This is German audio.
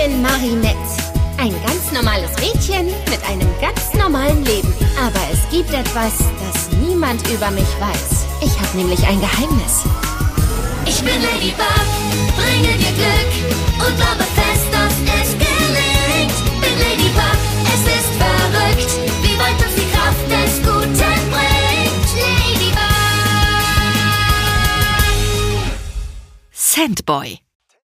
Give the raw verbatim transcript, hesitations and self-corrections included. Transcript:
bin Marinette. Ein ganz normales Mädchen mit einem ganz normalen Leben. Aber es gibt etwas, das niemand über mich weiß. Ich habe nämlich ein Geheimnis. Ich bin Ladybug, bringe dir Glück und glaube fest, dass es gelingt. Bin Ladybug, es ist verrückt, wie weit uns die Kraft des Guten bringt. Ladybug. Sandboy.